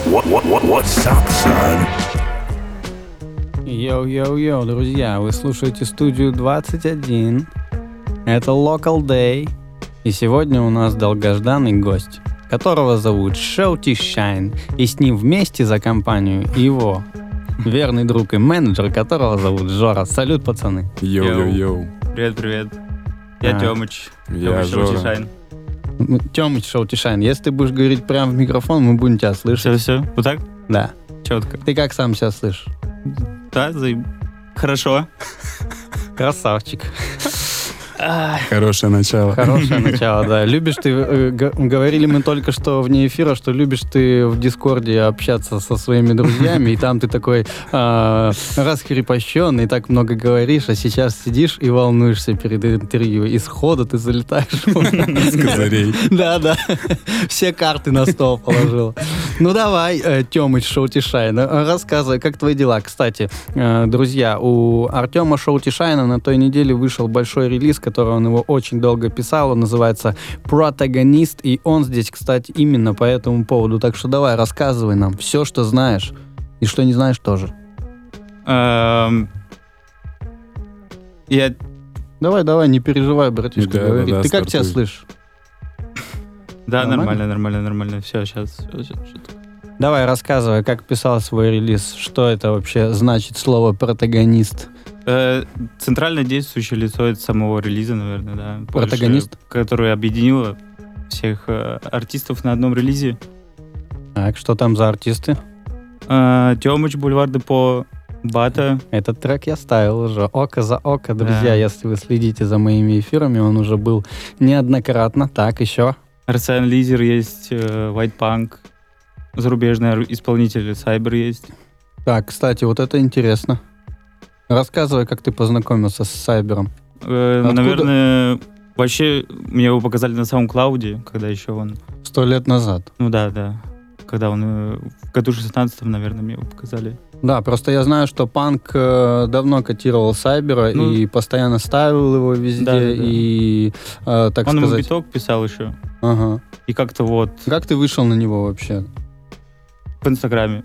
What's up, son? Йоу-йоу-йоу, друзья, вы слушаете студию 21. Это Local Day. И сегодня у нас долгожданный гость, которого зовут Shouty Shine. И с ним вместе за компанию его верный друг и менеджер, которого зовут Жора. Салют, пацаны. Йоу-йоу-йоу. Привет. Я Тёмыч. Я Жора. Shine. Тёмыч Shouty Shine, если ты будешь говорить прямо в микрофон, мы будем тебя слышать. Все. Вот так? Да. Четко. Ты как сам себя слышишь? Да, хорошо. Красавчик. Хорошее начало. Хорошее начало, да. Любишь ты, говорили мы только что вне эфира, что любишь ты в Дискорде общаться со своими друзьями, и там ты такой раскрепощенный, так много говоришь, а сейчас сидишь и волнуешься перед интервью, и сходу ты залетаешь. С козырей. Да. Все карты на стол положил. Ну давай, Тёмыч Shouty Shine, рассказывай, как твои дела. Кстати, друзья, у Артема Shouty Shine на той неделе вышел большой релиз, который он его очень долго писал, он называется «Протагонист», и он здесь, кстати, именно по этому поводу. Так что давай, рассказывай нам все, что знаешь, и что не знаешь тоже. Давай, не переживай, братишка, говори. Ты как себя слышишь? Да, нормально. Все, сейчас. Давай, рассказывай, как писал свой релиз, что это вообще значит слово «протагонист». Центральное действующее лицо это самого релиза, наверное, да. Протагонист? Которое объединило всех артистов на одном релизе. Так, что там за артисты? Тёмыч, Бульвар Депо, Бата. Этот трек я ставил уже око за око, друзья, если вы следите за моими эфирами, он уже был неоднократно. Так, еще? Арсен Лизер есть, White Punk, зарубежный исполнитель, Cyber есть. Так, кстати, вот это интересно. Рассказывай, как ты познакомился с Сайбером. Наверное, вообще мне его показали на SoundCloud, когда еще он... 100 лет назад. Ну да. Когда он в году 16-м, наверное, мне его показали. Да, просто я знаю, что Панк давно котировал Сайбера и постоянно ставил его везде. Да. И, так он сказать... ему биток писал еще. Ага. И как-то вот... Как ты вышел на него вообще? В Инстаграме.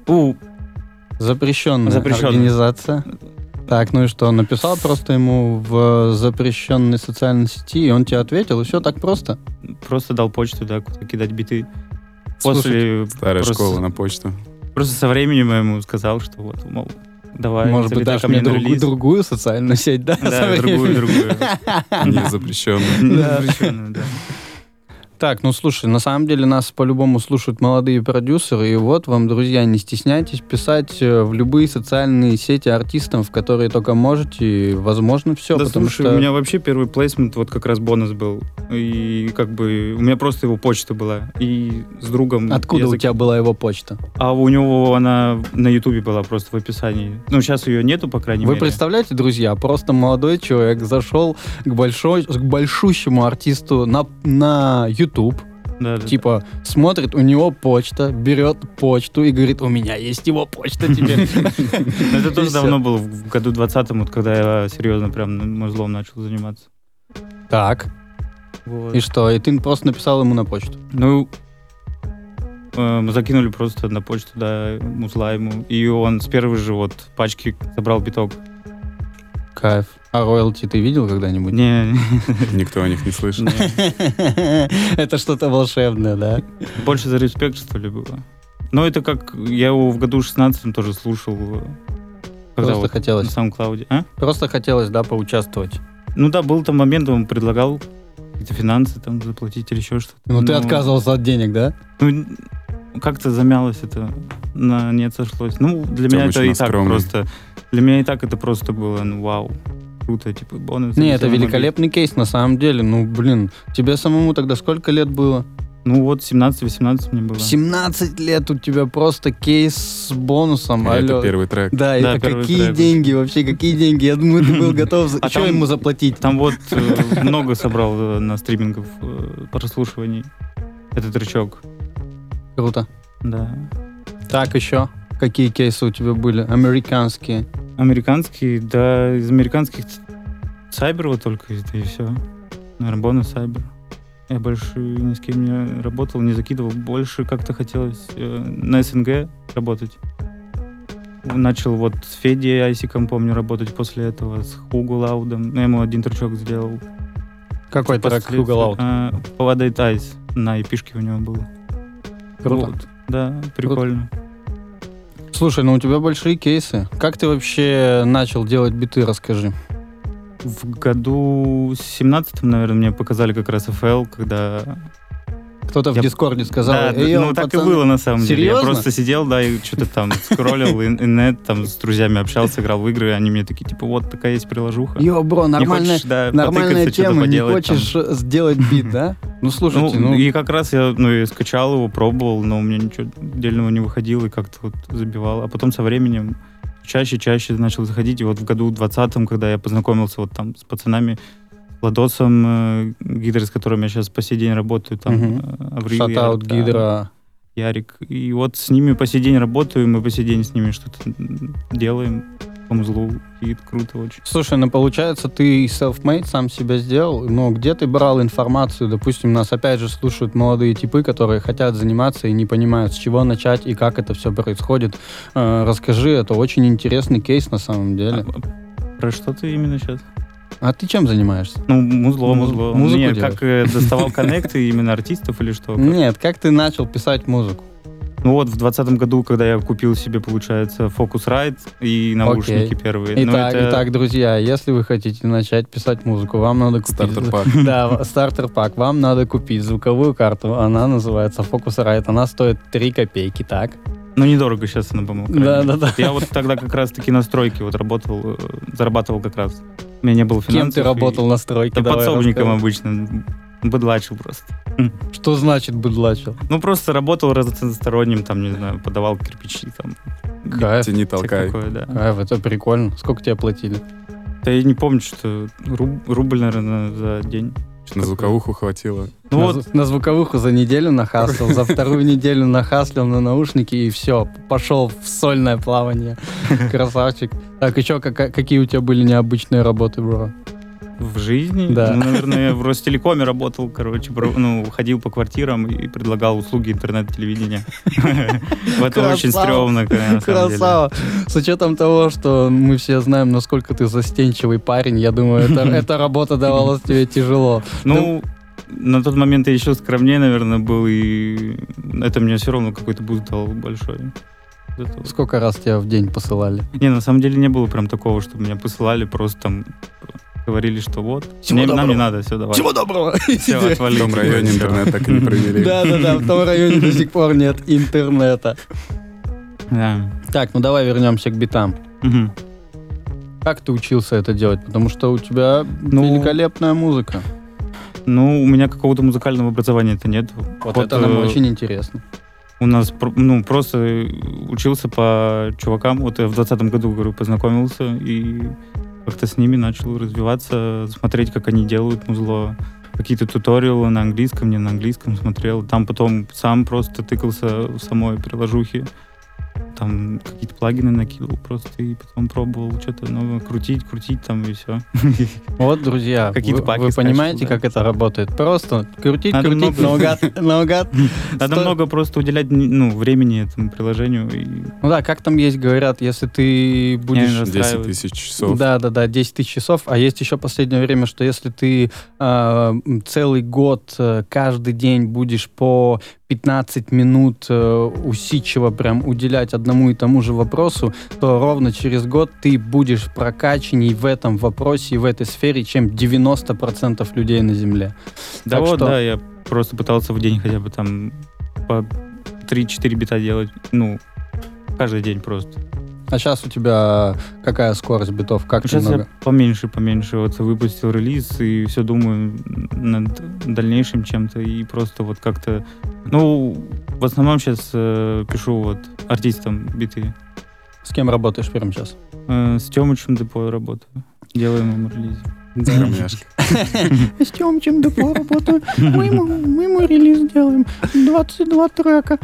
Запрещенная организация. Так, ну и что? Написал просто ему в запрещенной социальной сети, и он тебе ответил, и все так просто? Просто дал почту, да, куда кидать биты. После старая школа на почту. Просто со временем я ему сказал, что вот, мол, давай. Может быть, дашь мне другую социальную сеть, да? Да, другую. Не запрещенную. Да. Так, ну слушай, на самом деле нас по-любому слушают молодые продюсеры, и вот вам, друзья, не стесняйтесь писать в любые социальные сети артистам, в которые только можете, и, возможно, все. Да, слушай, у меня вообще первый плейсмент, вот как раз бонус был, и как бы у меня просто его почта была, и с другом... Откуда у тебя была его почта? А у него она на Ютубе была просто в описании. Ну, сейчас ее нету, по крайней мере. Вы представляете, друзья, просто молодой человек зашел к большущему артисту на YouTube, Да. Типа, смотрит, у него почта, берет почту и говорит, у меня есть его почта теперь. Это тоже давно было, в году 20-м, когда я серьезно прям музлом начал заниматься. Так. И что? И ты просто написал ему на почту? Ну, мы закинули просто на почту, да, музла ему. И он с первой же вот пачки забрал биток. Кайф. А роялти ты видел когда-нибудь? Не. Никто о них не слышал. Это что-то волшебное, да? Больше за респект, что ли, было. Но это как... Я его в году 16-м тоже слушал. Просто хотелось. На SoundCloud. Просто хотелось, да, поучаствовать. Ну да, был там момент, он предлагал какие-то финансы там заплатить или еще что-то. Ну ты отказывался от денег, да? Ну, как-то замялось это. Нет, сошлось. Ну, для меня это и так просто... Для меня и так это просто было, ну, вау. Круто, типа, бонус. Не, это великолепный кейс, на самом деле. Ну, блин, тебе самому тогда сколько лет было? Ну, вот 17-18 мне было. 17 лет у тебя просто кейс с бонусом. Это первый трек. Да, это какие деньги вообще, какие деньги? Я думаю, ты был готов. Что ему заплатить? Там вот много собрал на стримингов прослушиваний этот тречок. Круто. Да. Так, еще? Какие кейсы у тебя были? Американские? Американские, да, из американских Cyber вот только, и все. Наверное, бонус Cyber. Я больше ни с кем не работал, не закидывал. Больше как-то хотелось на СНГ работать. Начал вот с Федей Айсиком, помню, работать после этого, с Хуго Лаудом. Я ему один тречок сделал. Какой трек Хуго Лауд? Повадает Айс. На эпишке у него было. Круто. Вот. Да, прикольно. Слушай, ну у тебя большие кейсы. Как ты вообще начал делать биты, расскажи. В году 17-м, наверное, мне показали как раз FL, когда... Кто-то в Дискорде сказал. Да, ну так пацаны. И было на самом деле. Серьезно? Я просто сидел, да, и что-то там скроллил, и там с друзьями общался, играл в игры, и они мне такие, типа, вот такая есть приложуха. Йо, бро, нормальная тема, не хочешь сделать бит, да? Ну, слушайте, И как раз я скачал его, пробовал, но у меня ничего отдельного не выходило, и как-то вот забивал. А потом со временем чаще начал заходить, и вот в году 20-м, когда я познакомился вот там с пацанами, Ладосом, Гидра, с которым я сейчас по сей день работаю, там, Аврил, Шатаут, Гидра. Ярик. И вот с ними по сей день работаю, мы по сей день с ними что-то делаем по музлу, и это круто очень. Слушай, ну получается, ты self-made сам себя сделал, но где ты брал информацию? Допустим, нас опять же слушают молодые типы, которые хотят заниматься и не понимают, с чего начать и как это все происходит. Расскажи, это очень интересный кейс на самом деле. Про что ты именно сейчас? А ты чем занимаешься? Ну, музло. Музыку Нет, делаешь? как доставал коннекты именно артистов или что? Нет, как ты начал писать музыку? Ну вот в 2020 году, когда я купил себе, получается, Focusrite и наушники первые. Итак, друзья, если вы хотите начать писать музыку, вам надо купить... Стартер-пак. Да, стартер-пак. Вам надо купить звуковую карту. Она называется Focusrite. Она стоит 3 копейки, так? Ну, недорого сейчас она, по-моему. Да. Я вот тогда как раз-таки на стройке вот работал, зарабатывал как раз. У меня не было финансов. Кем ты работал на стройке? Да подсобником обычно. Быдлачил просто. Что значит быдлачил? Ну, просто работал разносторонним, там, не знаю, подавал кирпичи, там. Кайф. Тяни, толкай. Такое, да. Кайф, это прикольно. Сколько тебе платили? Да я не помню, что рубль, наверное, за день. На звуковуху хватило. Ну вот. На звуковуху за неделю нахаслил, за вторую неделю нахаслил на наушники, и все, пошел в сольное плавание. Красавчик. Так, и что, какие у тебя были необычные работы, бро? В жизни? Да. Ну, наверное, я в Ростелекоме работал, короче, ходил по квартирам и предлагал услуги интернет-телевидения. Это очень стрёмно, на самом деле. Красава. С учетом того, что мы все знаем, насколько ты застенчивый парень, я думаю, эта работа давалась тебе тяжело. Ну, на тот момент я еще скромнее, наверное, был, и это мне все равно какой-то буст дал большой. Сколько раз тебя в день посылали? Не, на самом деле не было прям такого, чтобы меня посылали, просто там говорили, что вот, нам не надо, все, давай. Всего доброго! Все, отвали. В том районе интернет так и не провели. Да, в том районе до сих пор нет интернета. Да. Так, ну давай вернемся к битам. Как ты учился это делать? Потому что у тебя великолепная музыка. Ну, у меня какого-то музыкального образования-то нет. Вот это нам очень интересно. У нас, просто учился по чувакам. Вот я в 2020 году, говорю, познакомился и как-то с ними начал развиваться, смотреть, как они делают музло. Какие-то туториалы на английском, не на английском смотрел. Там потом сам просто тыкался в самой приложухе. Там какие-то плагины накидывал просто и потом пробовал что-то новое крутить там и все. Вот, друзья, вы понимаете, как это работает? Просто крутить наугад. Надо много просто уделять времени этому приложению. Ну да, как там есть, говорят, если ты будешь... 10 тысяч часов. Да, 10 тысяч часов. А есть еще последнее время, что если ты целый год каждый день будешь по 15 минут усидчиво прям уделять одному и тому же вопросу, то ровно через год ты будешь прокачанней в этом вопросе и в этой сфере, чем 90% людей на Земле. Да, так вот, что... да, я просто пытался в день хотя бы там по 3-4 бита делать, каждый день просто. А сейчас у тебя какая скорость битов? Как сейчас много? Я поменьше. Вот выпустил релиз и все думаю над дальнейшим чем-то. И просто вот как-то... в основном сейчас пишу вот артистам биты. С кем работаешь прямо сейчас? С Тёмычем Депо работаю. Делаем ему релиз. Скромняшка. С Тёмычем Депо работаю. Мы ему релиз делаем. 22 трека.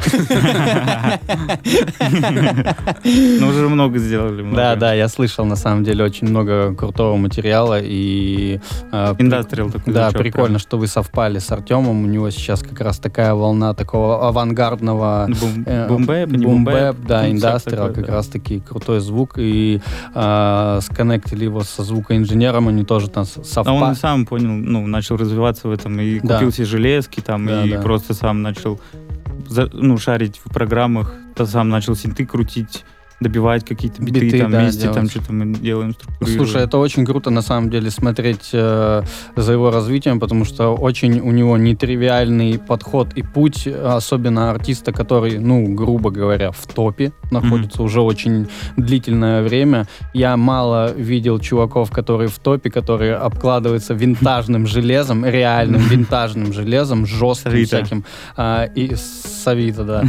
Ну, уже много сделали. Да, я слышал, на самом деле, очень много крутого материала. И Индастриал такой. да, прикольно, что вы совпали с Артемом. У него сейчас как раз такая волна такого авангардного бум-бэп, да, индастриал, как раз таки крутой звук. И сконнектили его со звукоинженером, они тоже там совпали. А он сам понял, ну, начал развиваться в этом, и купил себе железки там, просто сам начал шарить в программах, сам начал синты крутить, добивать какие-то биты там вместе, делать. Там что-то мы делаем, структурируем. Слушай, это очень круто, на самом деле, смотреть за его развитием, потому что очень у него нетривиальный подход и путь, особенно артиста, который, ну, грубо говоря, в топе находится уже очень длительное время. Я мало видел чуваков, которые в топе, которые обкладываются винтажным железом, реальным винтажным железом, жестким всяким, и с Авито, да,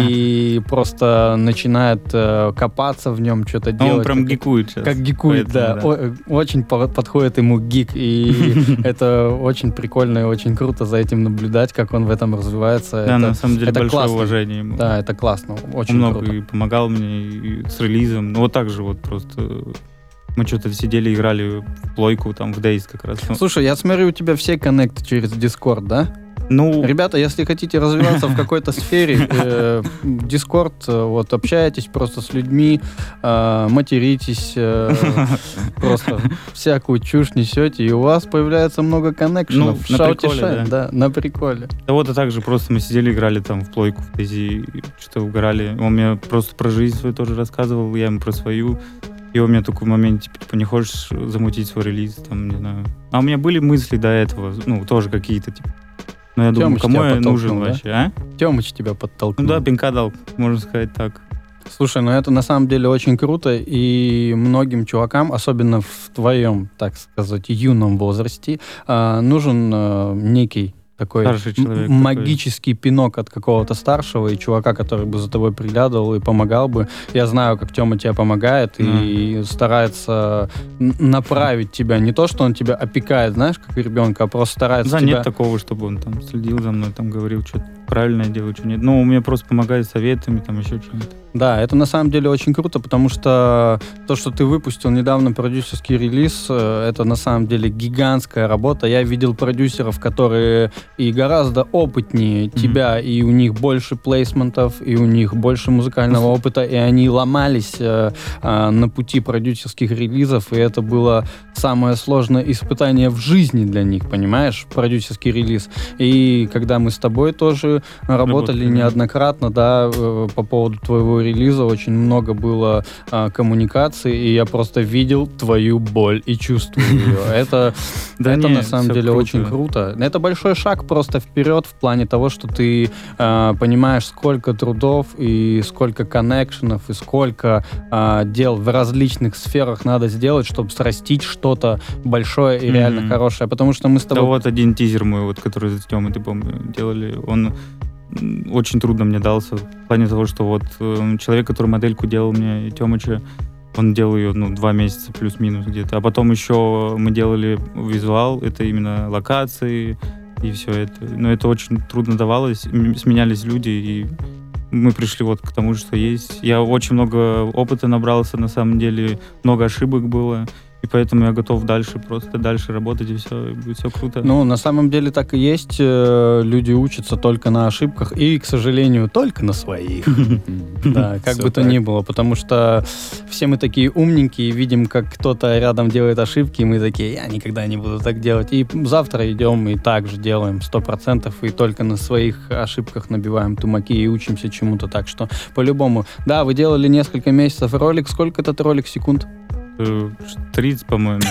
и просто начинает копаться в нем, что-то делать. Он прям гикует сейчас. Как гикует, поэтому, да. Очень подходит ему гик, и это очень прикольно и очень круто за этим наблюдать, как он в этом развивается. Да, на самом деле, большое уважение ему. Да, это классно, очень много круто. И помогал мне и с релизом. Ну, вот так же вот просто... Мы что-то сидели, играли в плойку, там, в Days как раз. Слушай, я смотрю, у тебя все коннекты через Discord, да? Ну, ребята, если хотите развиваться в какой-то сфере, Discord, вот, общаетесь просто с людьми, материтесь, просто всякую чушь несете, и у вас появляется много коннекшенов. Ну, на приколе, да, на приколе. Да вот, а также просто мы сидели, играли там в плойку, в Daisy, что-то угорали. Он мне просто про жизнь свою тоже рассказывал, я ему про свою. И у меня такой момент, типа, не хочешь замутить свой релиз, там, не знаю. А у меня были мысли до этого, ну, тоже какие-то, типа. Но я думаю, кому я нужен вообще, а? Тёмыч тебя подтолкнул. Ну да, пинка дал, можно сказать так. Слушай, ну это на самом деле очень круто, и многим чувакам, особенно в твоем, так сказать, юном возрасте, нужен некий такой человек, магический пинок от какого-то старшего и чувака, который бы за тобой приглядывал и помогал бы. Я знаю, как Тёма тебе помогает и старается направить тебя. Не то, что он тебя опекает, знаешь, как ребенка, а просто старается тебя... нет такого, чтобы он там следил за мной, там говорил, что правильно я делаю, что нет. Ну, он мне просто помогает советами, там еще что-нибудь. Да, это на самом деле очень круто, потому что то, что ты выпустил недавно продюсерский релиз, это на самом деле гигантская работа. Я видел продюсеров, которые и гораздо опытнее тебя, и у них больше плейсментов, и у них больше музыкального опыта, и они ломались на пути продюсерских релизов, и это было самое сложное испытание в жизни для них, понимаешь, продюсерский релиз. И когда мы с тобой тоже работали неоднократно, да, по поводу твоего релиза, очень много было коммуникаций, и я просто видел твою боль и чувствую ее. Это на самом деле очень круто. Это большой шаг просто вперед в плане того, что ты понимаешь, сколько трудов и сколько коннекшенов и сколько дел в различных сферах надо сделать, чтобы срастить что-то большое и реально хорошее. Потому что мы с тобой... Да вот один тизер мой, вот, который с Тёмой, ты помнишь, делали, он очень трудно мне дался в плане того, что вот человек, который модельку делал мне, Тёмыча, он делал ее 2 месяца плюс-минус где-то. А потом еще мы делали визуал, это именно локации и все это. Но это очень трудно давалось, сменялись люди, и мы пришли вот к тому, что есть. Я очень много опыта набрался, на самом деле, много ошибок было. И поэтому я готов дальше работать, и все, и будет все круто. Ну, на самом деле так и есть. Люди учатся только на ошибках и, к сожалению, только на своих. Да, как бы то ни было, потому что все мы такие умненькие, видим, как кто-то рядом делает ошибки, и мы такие, я никогда не буду так делать. И завтра идем и так же делаем 100%, и только на своих ошибках набиваем тумаки и учимся чему-то. Так что, по-любому. Да, вы делали несколько месяцев ролик. Сколько этот ролик секунд? 30, по-моему.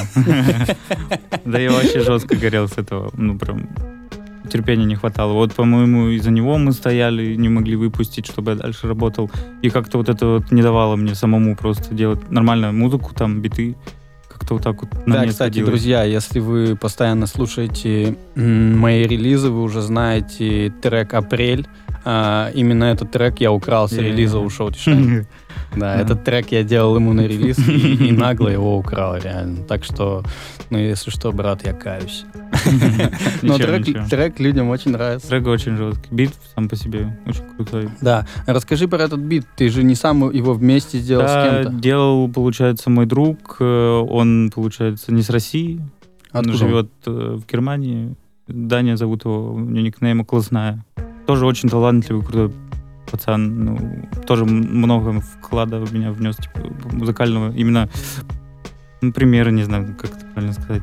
Да я вообще жестко горел с этого. Ну, прям терпения не хватало. Вот, по-моему, из-за него мы стояли, не могли выпустить, чтобы я дальше работал. И как-то вот это вот не давало мне самому просто делать нормальную музыку, там, биты. Как-то вот так вот на да, мне кстати, садилось. Друзья, если вы постоянно слушаете мои релизы, вы уже знаете трек «Апрель». Именно этот трек я украл с релиза у Шоу Тишайн. Да, этот трек я делал ему на релиз и нагло его украл, реально. Так что, если что, брат, я каюсь. Но трек людям очень нравится. Трек очень жесткий. Бит сам по себе очень крутой. Да. Расскажи про этот бит. Ты же не сам его вместе сделал с кем-то? Делал, получается, мой друг. Он, получается, не с России. Он живет в Германии. Даня зовут его, у него никнейм «Классная». Тоже очень талантливый, крутой пацан. Тоже много вклада в меня внес, музыкального. Именно примеры, не знаю, как это правильно сказать.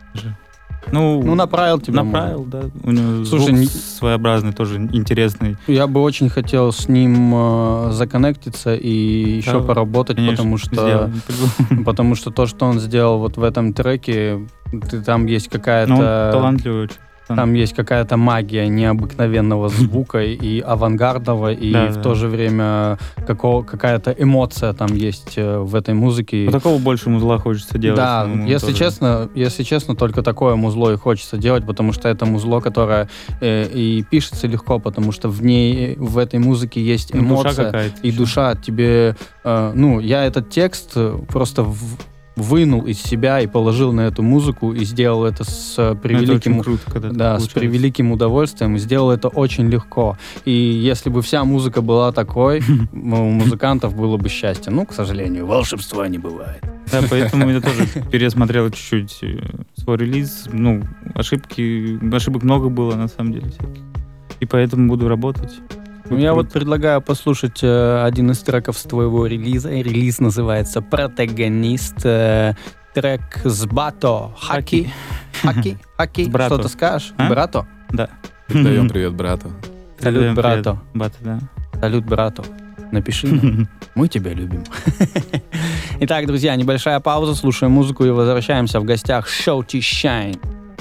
Направил тебя. Направил, да. У него звук своеобразный, тоже интересный. Я бы очень хотел с ним законнектиться и еще поработать, конечно, потому что то, что он сделал вот в этом треке, там есть какая-то... талантливый очень. Там есть какая-то магия необыкновенного звука и авангардного, и в то же время какая-то эмоция там есть в этой музыке. Такого больше музла хочется делать. Да, если честно, только такое музло и хочется делать, потому что это музло, которое и пишется легко, потому что в этой музыке есть эмоция и душа. Тебе, я этот текст просто вынул из себя и положил на эту музыку и сделал это с превеликим удовольствием, и сделал это очень легко. И если бы вся музыка была такой, у музыкантов было бы счастье. К сожалению, волшебства не бывает. Да, поэтому я тоже пересмотрел чуть-чуть свой релиз. Ошибок много было, на самом деле, всяких. И поэтому буду работать. Я вот предлагаю послушать один из треков с твоего релиза. Релиз называется «Протагонист». Трек с Бато. Хаки. Что-то скажешь? Брато? Да. Передаем привет брату. Салют, брату. Бато, да. Салют, брату. Напиши нам. Мы тебя любим. Итак, друзья, небольшая пауза. Слушаем музыку и возвращаемся. В гостях Shouty Shine.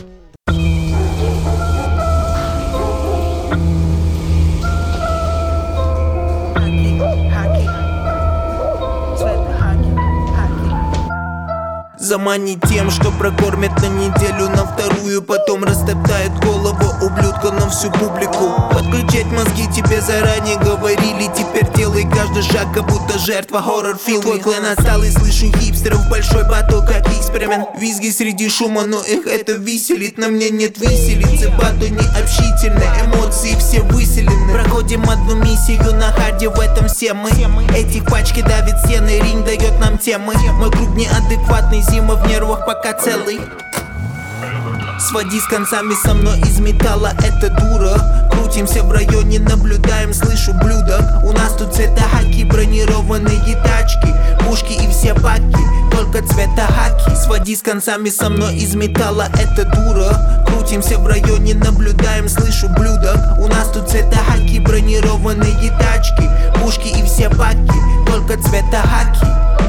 Заманить тем, что прокормят на неделю, на вторую, потом растоптает голову ублюдка на всю публику. Подключать мозги тебе заранее говорили, теперь делай каждый шаг, как будто жертва хоррор-фильма. Твой клан отсталый, слышу хипстеров, большой батл как эксперимент. Визги среди шума, но их это веселит, на мне нет виселицы. Батл не общительны, эмоции все выселены. Проходим одну миссию на харде, в этом все мы. Этих пачки давит стены, ринг дает нам темы. Мой круг неадекватный, зима в нервах пока целый. Своди с концами со мной из металла, это дура. Крутимся в районе, наблюдаем, слышу блюдок. У нас тут цвета хаки, бронированные тачки, пушки и все баки, только цвета хаки. Своди с концами со мной из металла, это дура. Крутимся в районе, наблюдаем, слышу блюдок. У нас тут цвета хаки, бронированные тачки, пушки и все баки, только цвета хаки.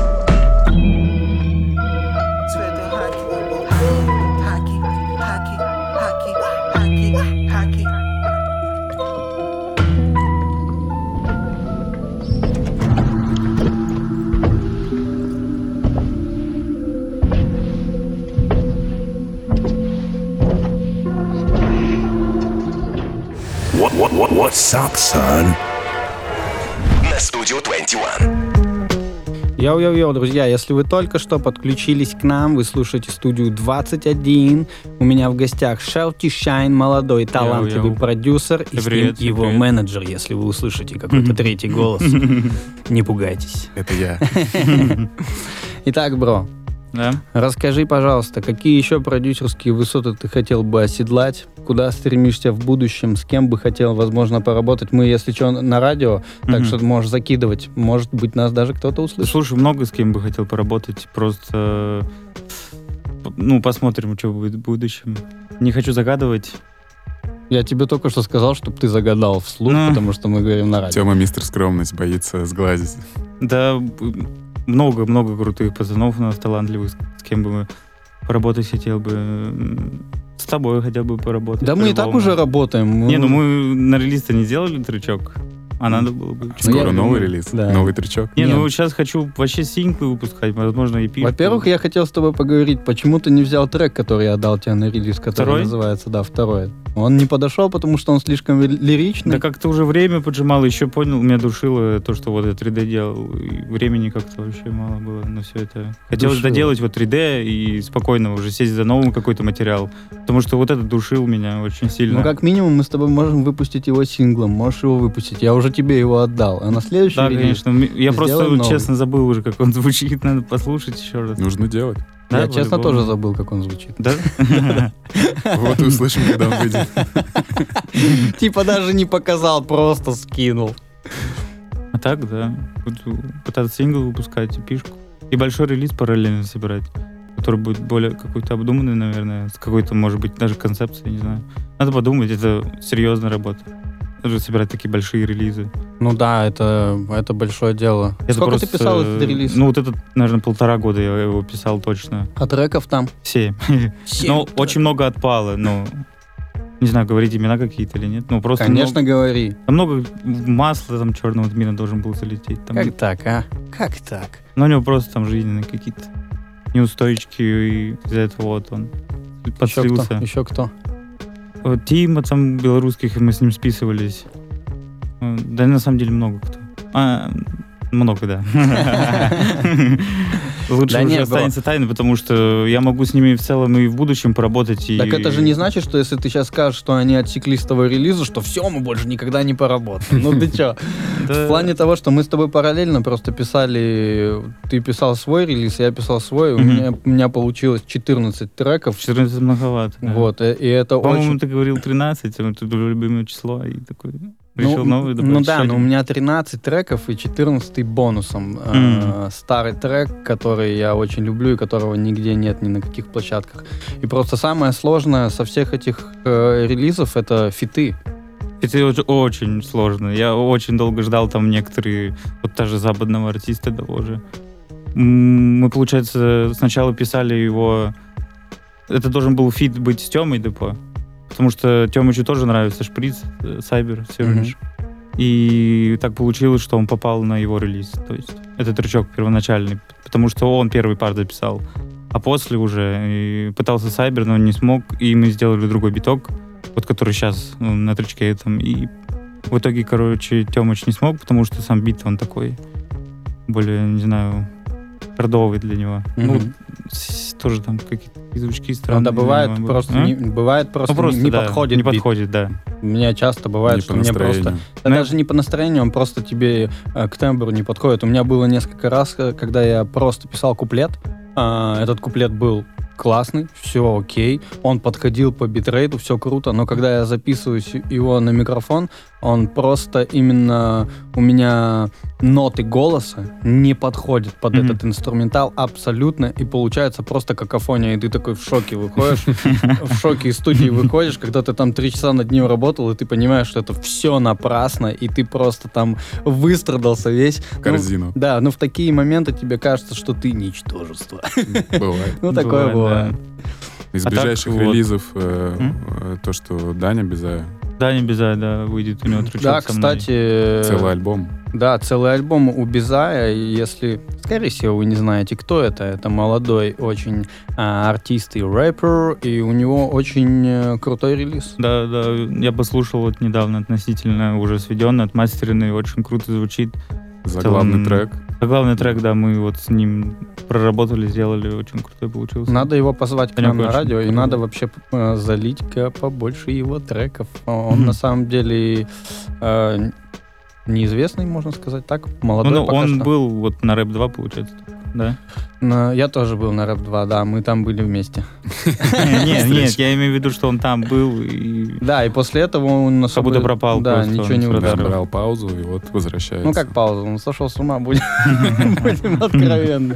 What's up, son? На студию 21. Йоу-йоу-йоу, друзья, если вы только что подключились к нам, вы слушаете студию 21. У меня в гостях Shouty Shine, молодой, талантливый продюсер и с ним его менеджер, если вы услышите какой-то третий голос. Не пугайтесь. Это я. Итак, бро, расскажи, пожалуйста, какие еще продюсерские высоты ты хотел бы оседлать? Куда стремишься в будущем? С кем бы хотел, возможно, поработать? Мы, если что, на радио, так что можешь закидывать. Может быть, нас даже кто-то услышит. Слушай, много с кем бы хотел поработать. Просто, посмотрим, что будет в будущем. Не хочу загадывать. Я тебе только что сказал, чтобы ты загадал вслух, потому что мы говорим на радио. Тема мистер скромность боится сглазить. Да, много крутых пацанов у нас, талантливых, с кем бы мы поработать хотел бы. С тобой хотел бы поработать. Да мы и так уже работаем. Мы на релиз-то не делали тречок, а надо было бы. Скоро новый релиз, новый тречок. Сейчас хочу вообще синглы выпускать, возможно, EP. Во-первых, я хотел с тобой поговорить, почему ты не взял трек, который я дал тебе на релиз, который называется, второй. Он не подошел, потому что он слишком лиричный? Да как-то уже время поджимало, еще понял, меня душило то, что вот я 3D делал, и времени как-то вообще мало было на все это. Хотелось доделать вот 3D и спокойно уже сесть за новым какой-то материал, потому что вот это душил меня очень сильно. Ну, как минимум, мы с тобой можем выпустить его синглом, можешь его выпустить, я уже тебе его отдал, а на следующий Да, релиз конечно, я просто, новый. честно, забыл уже, как он звучит, надо послушать еще раз. Нужно делать. Да, я, честно, по-любому. тоже забыл, как он звучит. Да? Вот и услышим, когда он выйдет. Типа даже не показал, просто скинул. А так, да. Буду пытаться сингл выпускать, эпишку. И большой релиз параллельно собирать, который будет более какой-то обдуманный, наверное, с какой-то, может быть, даже концепцией, не знаю. Надо подумать, это серьезная работа. Даже собирать такие большие релизы. Ну да, это большое дело. Это Сколько просто, ты писал этот релиз? Ну вот этот, наверное, 1,5 года я его писал точно. А треков там? 7. Ну, очень много отпало, но... Не знаю, говорить имена какие-то или нет. Ну, просто Конечно, много, говори. там много масла там черного тмина должен был залететь. Там, Как так, а? Как так? но у него просто там жизненные какие-то неустойчики, и из-за этого вот он подслился. Еще кто? Вот Тима там белорусских, мы с ним списывались. Да, на самом деле много кто. Много, да. Лучше Да уже нет, останется тайной, потому что я могу с ними в целом и в будущем поработать. Так это же не значит, что если ты сейчас скажешь, что они отсекли с того релиза, что все, мы больше никогда не поработаем. Ну ты чё? В плане того, что мы с тобой параллельно просто писали, ты писал свой релиз, я писал свой, у меня получилось 14 треков. 14 многовато. Да. Вот, и это По-моему, очень... ты говорил 13, это любимое число, и такой решил новый добавить. Ну да, еще но у один. меня 13 треков и 14 бонусом. Старый трек, который я очень люблю и которого нигде нет ни на каких площадках. И просто самое сложное со всех этих релизов — это фиты. Это очень сложно. Я очень долго ждал там некоторые, вот даже западного артиста того же. Мы, получается, сначала писали его... Это должен был фит быть с Тёмой Депо, потому что Тёмычу тоже нравится шприц, Сайбер, все. И так получилось, что он попал на его релиз. То есть это тречок первоначальный, потому что он первый пар записал. А после уже пытался Сайбер, но не смог, и мы сделали другой биток, вот который сейчас на тречке этом. И в итоге, короче, Тёмыч не смог, потому что сам бит, он такой более, не знаю, хардовый для него. Ну, тоже там какие-то звучки странные. Да, бывает просто, не да, подходит не бит. подходит, да. У меня часто бывает, Не что по мне просто... настроению. Да, даже не по настроению, он просто тебе к тембру не подходит. У меня было несколько раз, когда я просто писал куплет. Этот куплет был классный, все окей. Он подходил по битрейту, все круто. Но когда я записываю его на микрофон, он просто именно у меня ноты голоса не подходят под этот инструментал абсолютно. И получается просто какофония. И ты такой в шоке выходишь, в шоке из студии выходишь, когда ты там 3 часа над ним работал, и ты понимаешь, что это все напрасно, и ты просто там выстрадался весь. Корзину. Да, но в такие моменты тебе кажется, что ты ничтожество. Бывает. Ну, такое Бывает, бывает. Из А так ближайших вот. релизов то, что Даня Безая, Да, не безай, да, выйдет у него тречок Да, со мной. кстати... целый альбом. Да, целый альбом у Безая. Если, скорее всего, вы не знаете, кто это. Это молодой очень артист и рэпер, и у него очень крутой релиз. Да, я послушал вот недавно относительно уже сведенный, отмастеренный, очень круто звучит. Заглавный трек. Главный трек, да, мы вот с ним проработали, сделали, очень крутой получился. Надо его позвать к нам Санек на очень радио, и крутой. надо вообще залить побольше его треков. Он на самом деле неизвестный, можно сказать так, молодой Ну, пока он что. был вот на Рэп 2, получается, да? Я тоже был на Рэп 2, да, мы там были вместе. Нет, я имею в виду, что он там был и... Да, и после этого он Как будто пропал Да, просто, ничего он не сюда выдал. Набирал паузу и вот возвращается. Ну как пауза, он сошел с ума, будем откровенны.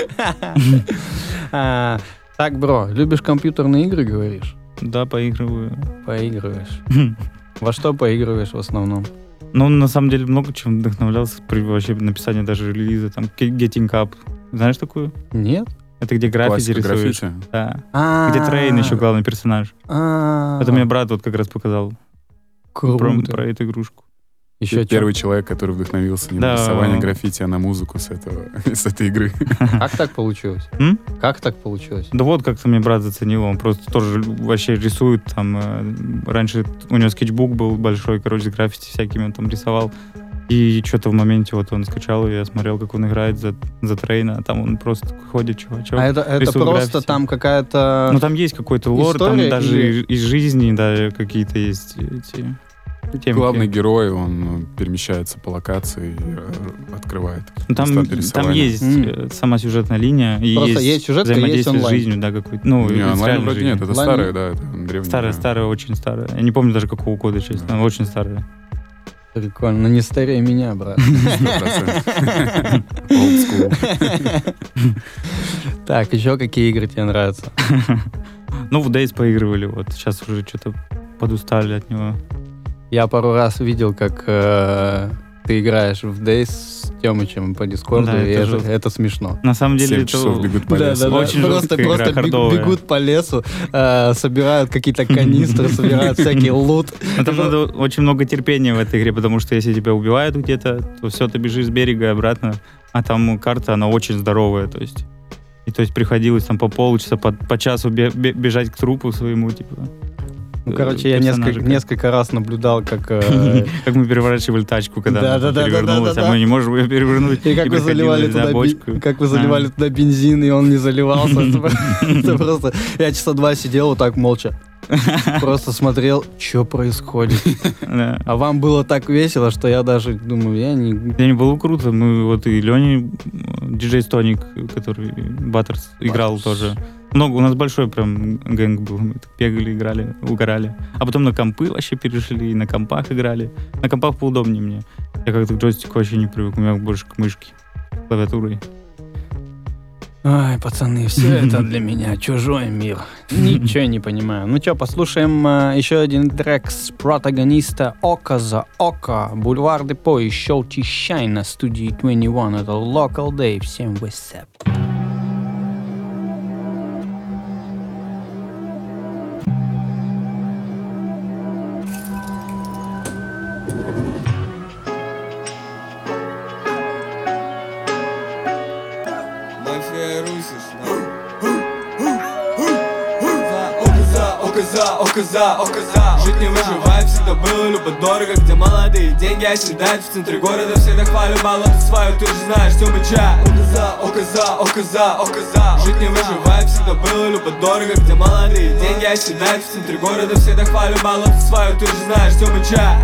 Так, бро, любишь компьютерные игры, говоришь? Да, поигрываю. Поигрываешь. Во что поигрываешь в основном? Ну, на самом деле, много чем вдохновлялся при вообще написании даже релиза. Там, Getting Up. Знаешь такую? Нет? Это где граффити Классика рисуешь. граффити. Да. Где Трейн еще главный персонаж. Это мне брат вот как раз показал Круто. про эту игрушку. Еще Первый человек, который вдохновился не на рисование граффити, а на музыку с этой игры. Как так получилось? Как так получилось? Да вот как-то мне брат заценил, он просто тоже вообще рисует. Там раньше у него скетчбук был большой, короче, с граффити всякими он там рисовал. И что-то в моменте вот он скачал, и я смотрел, как он играет за Трейна, а там он просто ходит, чувачок. А это просто граффити. там какая-то... Ну там есть какой-то лор, там даже или... из жизни, да, какие-то есть эти... темки. Главный герой, он перемещается по локации и открывает. Там есть сама сюжетная линия, и просто есть сюжетка, есть онлайн. С жизнью, да, какой-то. Ну, не, онлайн вроде жизнью. нет, это старая, да, это древняя. Старая, очень старая. Я не помню даже какого года, честно, очень старая. Прикольно, но не старее меня, брат. 100%. Old school. Так, еще какие игры тебе нравятся? Ну, в Days поигрывали, вот. Сейчас уже что-то подустали от него. Я пару раз видел, как ты играешь в Days с Тёмычем по Дискорду, Да, и это смешно. На самом деле 7 это... часов бегут по лесу. Очень просто жесткая игра, хардовая. бегут по лесу, собирают какие-то канистры, собирают всякий лут. Но там надо очень много терпения в этой игре, потому что если тебя убивают где-то, то все, ты бежишь с берега обратно, а там карта, она очень здоровая, то есть приходилось там по полчаса, по часу бежать к трупу своему, типа. Ну, короче, я несколько раз наблюдал, как... Как мы переворачивали тачку, когда она перевернулась, а мы не можем ее перевернуть. И как вы заливали туда бензин, и он не заливался. Это просто... Я часа 2 сидел вот так молча. Просто смотрел, что происходит. А вам было так весело, что я даже думаю, я не... Не было круто. Мы вот и Леня, диджей Стоник, который Баттерс играл тоже. Много, у нас большой прям гэнг был. Мы так бегали, играли, угорали. А потом на компы вообще перешли, и на компах играли. На компах поудобнее мне. Я как-то к джойстику вообще не привык. У меня больше к мышке, клавиатурой. Ай, пацаны, все это для меня чужой мир. Ничего не понимаю. Ну что, послушаем еще один трек с протагониста «Око за око». Бульвар Депо и Shouty Shine на студии 21. Это Local Day. Всем what's up. Око за, жить не выживай, всегда было любо дорого. Где молодые деньги оседают в центре города. Всегда хвалю болото свое, ты же знаешь, Тёмыча. Око за, жить не выживай, всегда было любо дорого. Где молодые деньги оседают в центре города. Всегда хвалю болото свое, ты же знаешь, Тёмыча.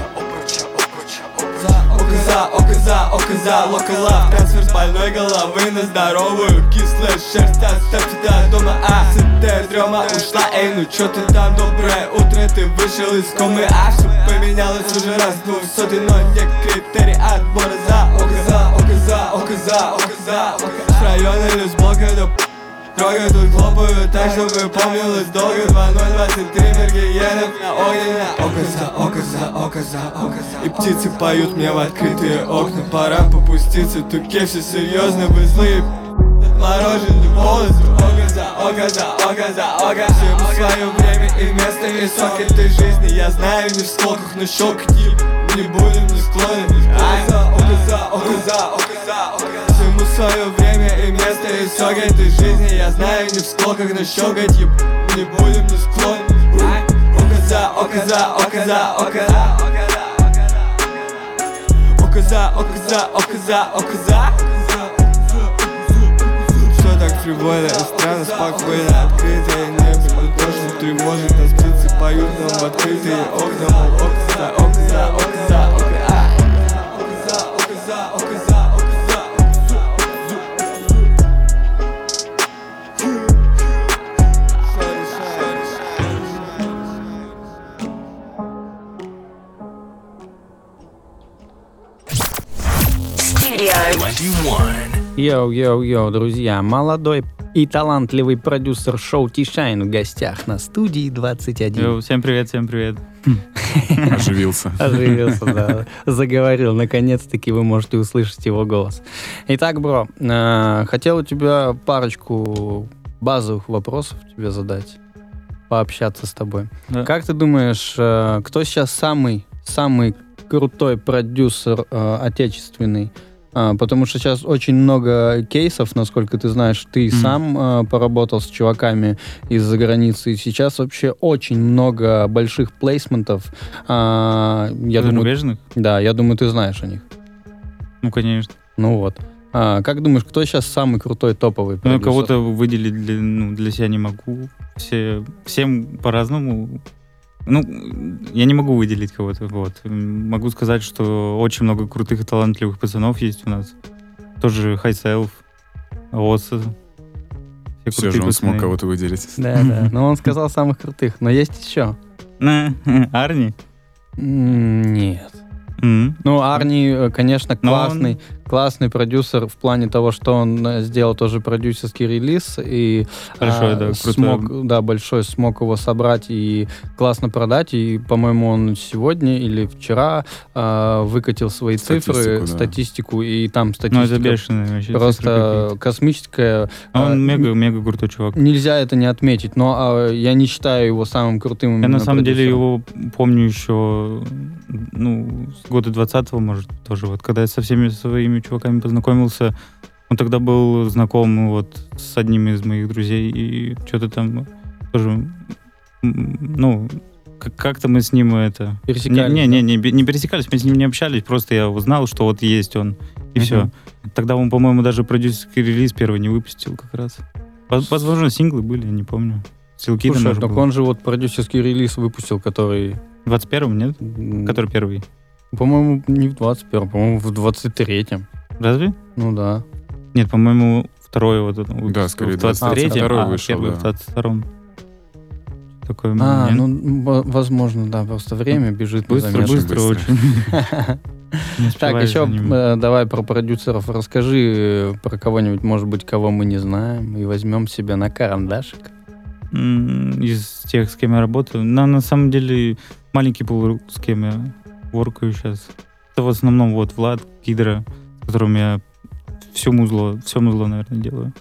Око за, локалав. Трансфер с больной головы на здоровую. Кислая шерсть, оставь тебя дома. ЦТ, дрема ушла. Эй, ну чё ты там, доброе утро. Ты вышел из комы, все поменялось уже раз 200. Но не критерий отбора за. Око за. С района или с блока до строго тут хлопаю, так чтобы помнилось долго. 2023 мергиенов на огненно. Око за. И птицы поют мне в открытые окна. Пора попуститься, туке все серьезно. Вы злые, отморожены полностью. Око за. Всему свое время и место, и сок этой жизни. Я знаю, не в сколках, но щелкать не будем, не склонны. Око за. Всему свое время и место, и сок этой жизни. Я знаю, не в сколках, но щелкать не будем, не склонны. Око за. Все так фривольно и странно, спокойно, открытое небо. Не то, что тревожит, нас птицы поют нам в открытые окна. Мол, око за. Йоу, друзья, молодой и талантливый продюсер Shouty Shine в гостях на студии 21. Всем привет. Оживился, да. Заговорил. Наконец-таки вы можете услышать его голос. Итак, бро, хотел у тебя парочку базовых вопросов тебе задать, пообщаться с тобой. Да. Как ты думаешь, кто сейчас самый крутой продюсер отечественный? Потому что сейчас очень много кейсов, насколько ты знаешь, ты сам поработал с чуваками из-за границы, и сейчас вообще очень много больших плейсментов. Зарубежных? Да, я думаю, ты знаешь о них. Ну, конечно. Ну вот. Как думаешь, кто сейчас самый крутой топовый продюсер? Ну, кого-то выделить для себя не могу. Всем по-разному. Ну, я не могу выделить кого-то. Вот. Могу сказать, что очень много крутых и талантливых пацанов есть у нас. Тоже High Self, Оса. Все же он смог кого-то выделить. Да. Но он сказал самых крутых. Но есть еще. Арни? Нет. Ну, Арни, конечно, классный продюсер в плане того, что он сделал тоже продюсерский релиз и большой смог его собрать и классно продать. И, по-моему, он сегодня или вчера выкатил свои статистику, и там статистика это бешеная, вообще, просто космическая. Он мега крутой чувак. Нельзя это не отметить, но я не считаю его самым крутым. Я на самом деле его помню еще, с года 20-го, может, тоже, вот, когда я со всеми своими чуваками познакомился, он тогда был знаком вот с одним из моих друзей, и что-то там тоже, как-то мы с ним пересекались. Не пересекались, мы с ним не общались, просто я узнал, что вот есть он, и все. Тогда он, по-моему, даже продюсерский релиз первый не выпустил как раз. Возможно, синглы были, я не помню. Слушай, так он же вот продюсерский релиз выпустил, который... В 21-м, нет? Который первый? По-моему, не в 21-м, по-моему, в 23-м. Разве? Ну да. Нет, по-моему, второй вот да, скорее, в 23-м, вышел, первый в 22-м. Такой возможно, да, просто время бежит быстро очень. Так, еще давай про продюсеров расскажи про кого-нибудь, может быть, кого мы не знаем, и возьмем себе на карандашик. Из тех, с кем я работаю. На самом деле, маленький пул, с кем я воркаю сейчас. Это в основном вот Влад, Гидра, с которым я все музло, наверное, делаю.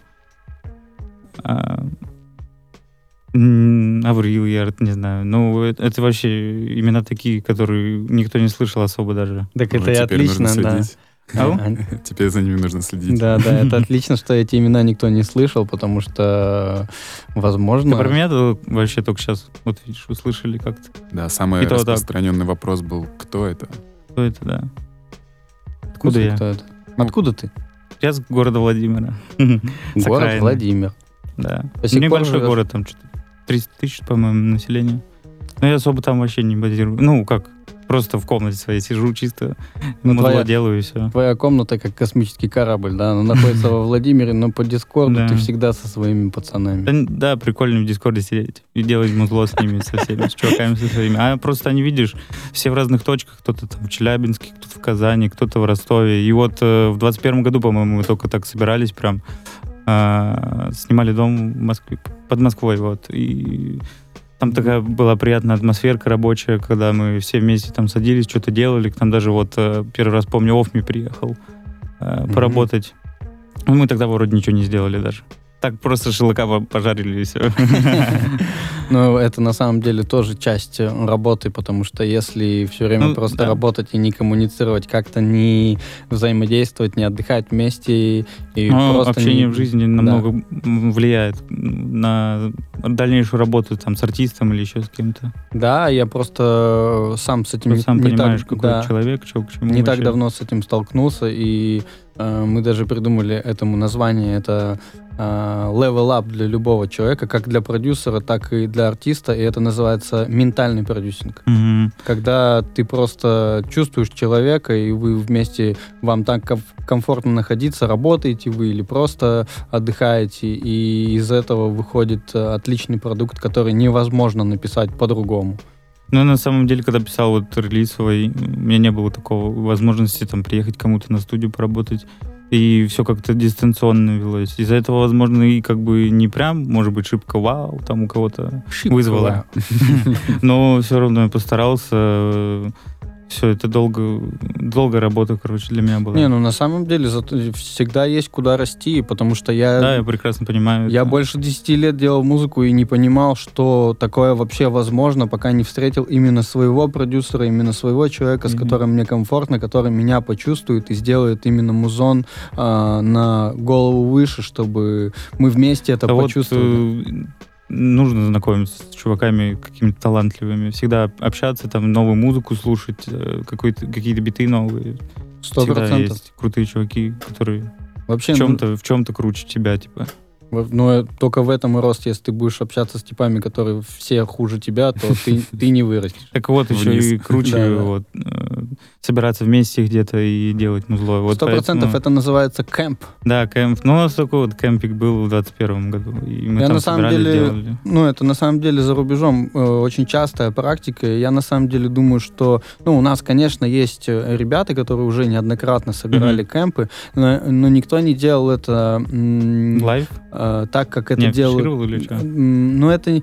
Аврил, я не знаю. Ну, это вообще имена такие, которые никто не слышал особо даже. Так это и отлично, да. Теперь за ними нужно следить. Да, это отлично, что эти имена никто не слышал, потому что, возможно... Ты про меня вообще только сейчас, вот видишь, услышали как-то. Да, самый распространенный вопрос был, кто это? Кто это, да. Откуда я? Откуда ты? Я с города Владимира. Город Владимир. Да. Небольшой город, там что-то 30 тысяч, по-моему, населения. Но я особо там вообще не базирую. Ну, как... Просто в комнате своей сижу, чисто музло делаю, и все. Твоя комната как космический корабль, да? Она находится во Владимире, но по Дискорду ты всегда со своими пацанами. Да, прикольно в Дискорде сидеть и делать музло с ними, со всеми, с чуваками со своими. А просто они, видишь, все в разных точках. Кто-то там в Челябинске, кто-то в Казани, кто-то в Ростове. И вот в 21 году, по-моему, мы только так собирались прям. Снимали дом в Москве, под Москвой, вот. И... Там такая была приятная атмосферка рабочая, когда мы все вместе там садились, что-то делали. Там даже вот первый раз, помню, Офми приехал поработать. Мы тогда вроде ничего не сделали даже. Так просто шелка пожарили и все. Ну, это на самом деле тоже часть работы, потому что если все время просто работать и не коммуницировать, как-то не взаимодействовать, не отдыхать вместе и просто... Общение в жизни намного влияет на дальнейшую работу там с артистом или еще с кем-то. Да, я просто сам с этим... Ты сам понимаешь, какой человек, что к чему. Не так давно с этим столкнулся, и мы даже придумали этому название, это level up для любого человека, как для продюсера, так и для артиста, и это называется ментальный продюсинг. Когда ты просто чувствуешь человека, и вы вместе, вам так комфортно находиться, работаете вы или просто отдыхаете, и из этого выходит отличный продукт, который невозможно написать по-другому. Ну, на самом деле, когда писал вот релиз свой, у меня не было такого возможности там приехать кому-то на студию поработать, и все как-то дистанционно велось. Из-за этого, возможно, и как бы не прям, может быть, шибко вау, там у кого-то вызвало. Но все равно я постарался, все, это долгая работа, короче, для меня была. Не, ну на самом деле всегда есть куда расти, потому что я прекрасно понимаю. Я больше 10 лет делал музыку и не понимал, что такое вообще возможно, пока не встретил именно своего продюсера, именно своего человека, с которым мне комфортно, который меня почувствует и сделает именно музон на голову выше, чтобы мы вместе это почувствовали. Нужно знакомиться с чуваками какими-то талантливыми, всегда общаться, там, новую музыку слушать, какие-то биты новые. 100%. Всегда есть крутые чуваки, которые вообще, в чем-то круче тебя, типа. Но только в этом и рост, если ты будешь общаться с типами, которые все хуже тебя, то ты не вырастешь. Так вот, еще и круче собираться вместе где-то и делать музло. 100% это называется кэмп. Да, кэмп. Ну, у нас такой вот кэмпик был в 2021 году. И мы там собирались, делали. Ну, это на самом деле за рубежом очень частая практика. Я на самом деле думаю, что у нас, конечно, есть ребята, которые уже неоднократно собирали кэмпы, но никто не делал это... Лайв? Так, как это делают. Не афишировал или что? Ну, это...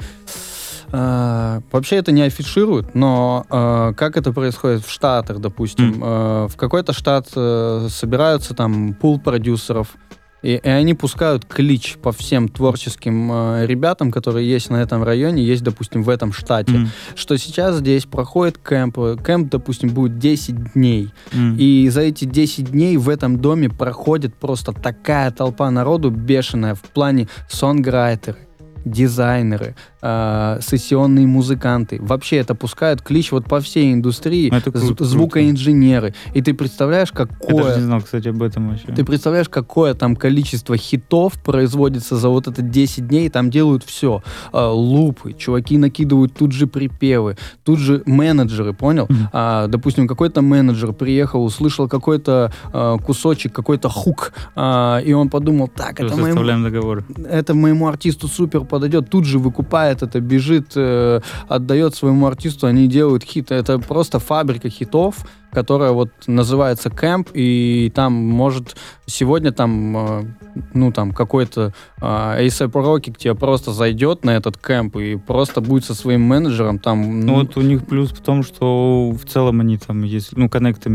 вообще это не афишируют, но как это происходит в Штатах, допустим. В какой-то штат собираются там пул продюсеров, и они пускают клич по всем творческим ребятам, которые есть на этом районе, есть, допустим, в этом штате, что сейчас здесь проходит кэмп. Кэмп, допустим, будет 10 дней. И за эти 10 дней в этом доме проходит просто такая толпа народу бешеная в плане сонграйтеры, дизайнеры, сессионные музыканты. Вообще это пускают клич вот по всей индустрии, звукоинженеры. И ты представляешь, какое... Я даже не знал, кстати, об этом вообще. Ты представляешь, какое там количество хитов производится за вот это 10 дней, там делают все. Лупы, чуваки накидывают тут же припевы, тут же менеджеры, понял? Допустим, какой-то менеджер приехал, услышал какой-то кусочек, какой-то хук, и он подумал, так, это моему артисту супер подойдет, тут же выкупает это, бежит, отдает своему артисту, они делают хит. Это просто фабрика хитов, которая вот называется кэмп, и там может сегодня там, там какой-то A$AP Rocky к тебе просто зайдет на этот кэмп и просто будет со своим менеджером там... Ну вот у них плюс в том, что в целом они там есть, коннекты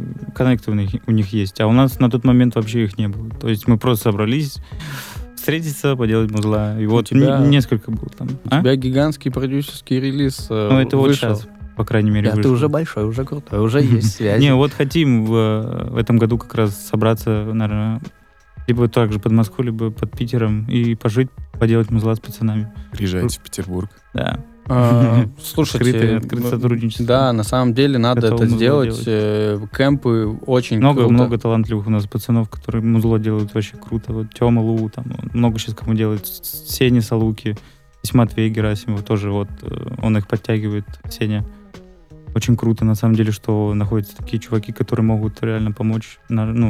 у них есть, а у нас на тот момент вообще их не было. То есть мы просто собрались встретиться, поделать музла. И вот несколько было там. У тебя гигантский продюсерский релиз это вот сейчас, по крайней мере, вышел. Ты уже большой, уже крутой, уже есть связи. Не, вот хотим в этом году как раз собраться, наверное, либо также под Москву, либо под Питером и пожить, поделать музла с пацанами. Приезжайте в Петербург. Да. Слушайте, открытое сотрудничество. Да, на самом деле надо это сделать. Кэмпы очень круто. Много талантливых у нас пацанов, которые музло делают вообще круто. Вот Тёма Лу, там много сейчас кому делает. Сеня Салуки, Матвей Герасимов тоже, вот он их подтягивает, Сеня. Очень круто, на самом деле, что находятся такие чуваки, которые могут реально помочь,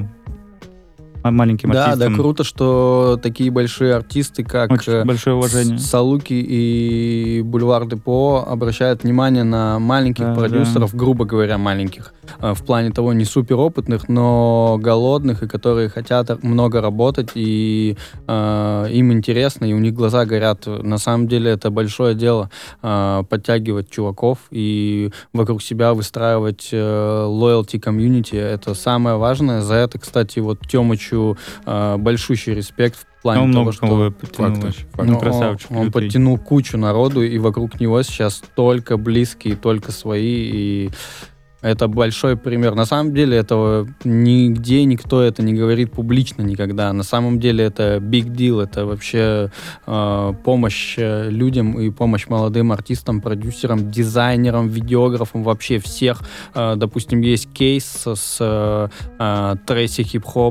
маленьким артистам. Да, круто, что такие большие артисты, как большое уважение. Салуки и Бульвар Депо, обращают внимание на маленьких продюсеров, грубо говоря, маленьких, в плане того, не суперопытных, но голодных, и которые хотят много работать, и им интересно, и у них глаза горят. На самом деле это большое дело, подтягивать чуваков и вокруг себя выстраивать loyalty community. Это самое важное. За это, кстати, вот Тёмычу большущий респект в плане того, что красавчик. Он подтянул кучу народу, и вокруг него сейчас только близкие, только свои, и это большой пример. На самом деле этого нигде никто это не говорит публично никогда. На самом деле это big deal, это вообще помощь людям и помощь молодым артистам, продюсерам, дизайнерам, видеографам, вообще всех. Допустим, есть кейс с Трейси Хип-Хоп,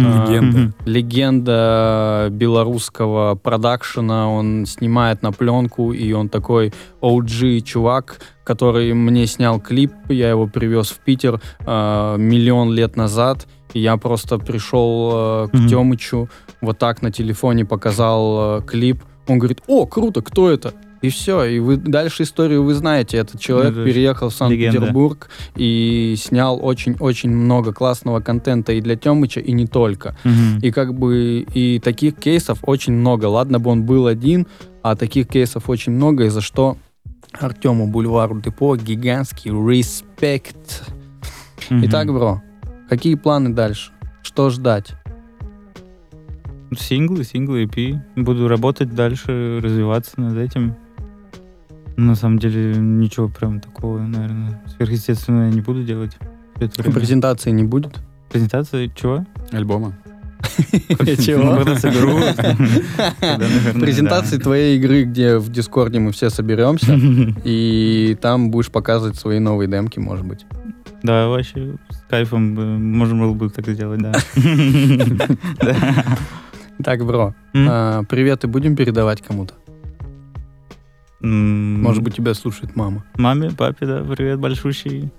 легенда белорусского продакшена, он снимает на пленку, и он такой OG чувак, который мне снял клип, я его привез в Питер 1 миллион лет назад, и я просто пришел к Тёмычу, вот так на телефоне показал клип, он говорит: «О, круто, кто это?» И все, и вы дальше историю вы знаете. Этот человек переехал в Санкт-Петербург и снял очень-очень много классного контента и для Тёмыча, и не только. И как бы и таких кейсов очень много. Ладно бы он был один, а таких кейсов очень много, и за что Артему Бульвару Депо гигантский респект. Итак, бро, какие планы дальше? Что ждать? Синглы, EP. Буду работать дальше, развиваться над этим. На самом деле, ничего прям такого, наверное, сверхъестественного я не буду делать. Презентации не будет? Презентация чего? Альбома. Чего? Когда соберу. Презентации твоей игры, где в Дискорде мы все соберемся, и там будешь показывать свои новые демки, может быть. Да, вообще, с кайфом можно было бы так сделать, да. Так, бро, приветы будем передавать кому-то? Может быть, тебя слушает мама. Маме, папе, да, привет большущий.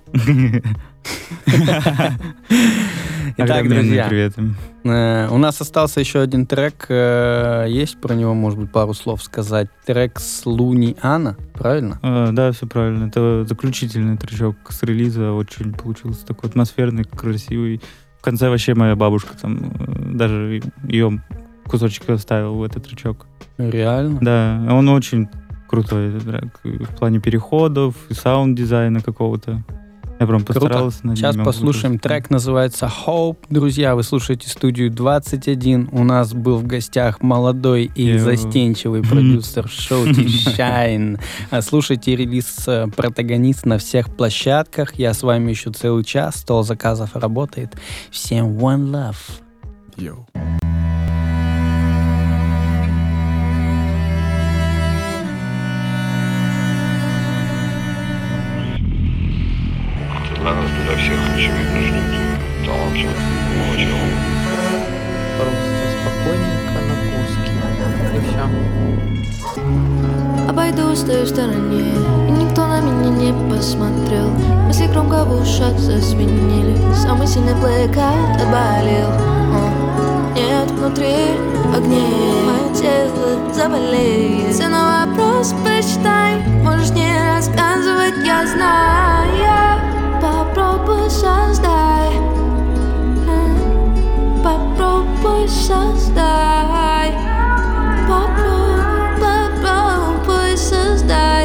Итак, друзья, приветы. У нас остался еще один трек. Есть про него, может быть, пару слов сказать? Трек с Луни Ана, правильно? Да, все правильно. Это заключительный тречок с релиза. Очень получился такой атмосферный, красивый. В конце вообще моя бабушка там даже ее кусочек оставил в этот тречок. Реально? Да, он очень крутой, этот трек. В плане переходов и саунд-дизайна какого-то. Я прям постарался. Сейчас послушаем. Трек называется Hope. Друзья, вы слушаете студию 21. У нас был в гостях молодой и застенчивый продюсер Shouty Shine. Слушайте релиз «Протагонист» на всех площадках. Я с вами еще целый час. Стол заказов работает. Всем one love. Йоу. Для нас, для всех, очевидно, ждут талантливых молодежь. Просто спокойненько на Курске. И все. Обойду с той стороне, и никто на меня не посмотрел. Мысли громко в ушах зазвенели. Самый сильный блэкаут отболел. Нет внутри огней, мое тело заболеет. Все на вопрос посчитай, можешь не рассказывать, я знаю. Попробуй создай, попробуй создай, попробуй создай.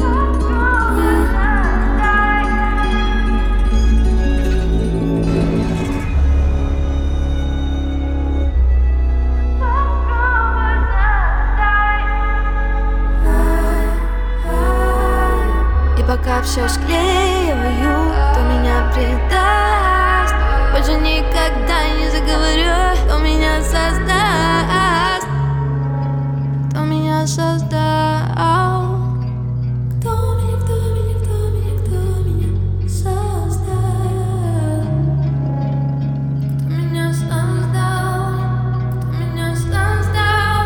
И пока все склеиваю, кто меня предаст, больше никогда не заговорю. Кто меня создаст, кто меня создал, кто меня создал, кто меня создал, кто меня создал.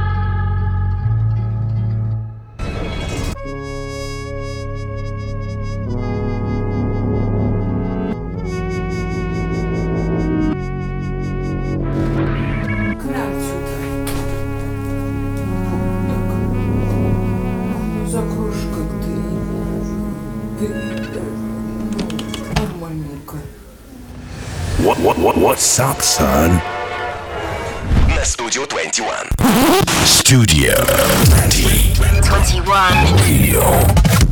What's up, son? На Studio 21. Studio 21. Radio.